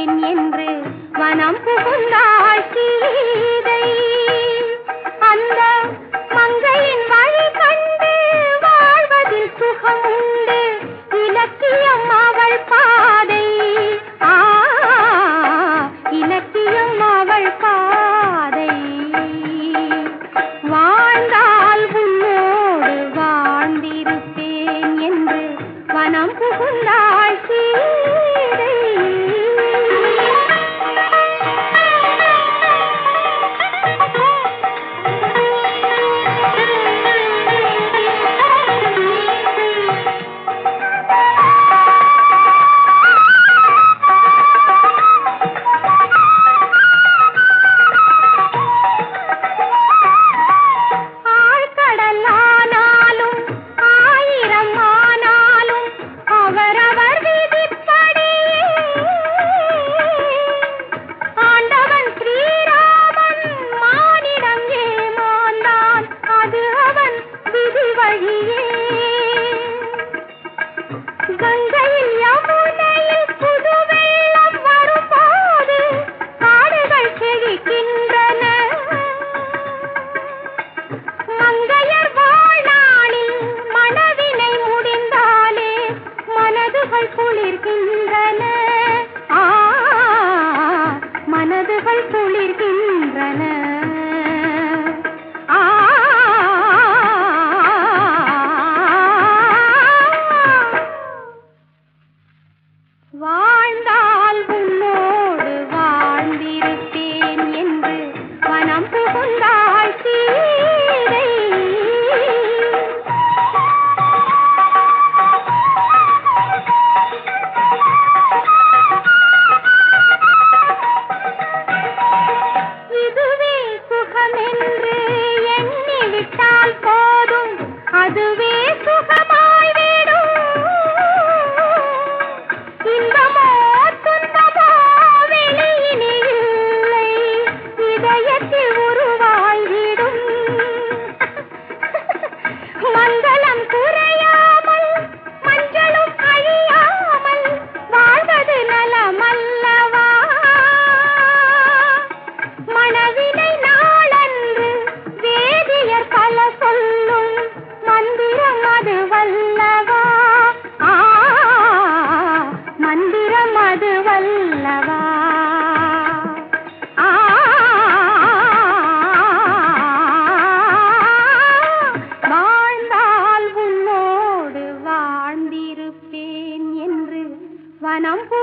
என்று வனம் புகுந்தாள் சீதை. அந்த மங்கையின் வழி கண்டு வாழ்வதில் சுகம் உண்டு, இலக்கியம் அவள் பாதை. இலக்கியம் அவள் பாதை. வாழ்ந்தால் உன்னோடு வாழ்ந்திருப்பேன் என்று வனம் புகுந்தாள் சீதை. கங்கையில் யமுனையில் புது வெள்ளம் வரும்போது காடுகள் செழிக்கின்றன. மங்கையர் வாழ்நாளில் மனவினை முடிந்தாலே மனதுகள் குளிர்கின்றன. மனதுகள் குளிர்கின்றன. வாழ்ந்தால் உன்னோடு வாழ்ந்திருப்பேன் என்று வனம் புகுந்தாள் சீதை. இதுவே சுகமென்று எண்ணிவிட்டால் போதும், அதுவே சுகமாய் விடும். இன்பமோ துன்பமோ வெளியினில் இல்லை, இதயத்தில் உருவாய்விடும். மங்களம் குறையாமல் மஞ்சளும் அழியாமல் வாழ்வது நலமல்லவா. மனவினை நாளன்று வேதியர் பல சொல்லும் மந்திரம் அது வல்லவா. மந்திரம் அது வல்லவா. வாழ்ந்தால் உன்னோடு வாழ்ந்திருப்பேன் என்று வனம்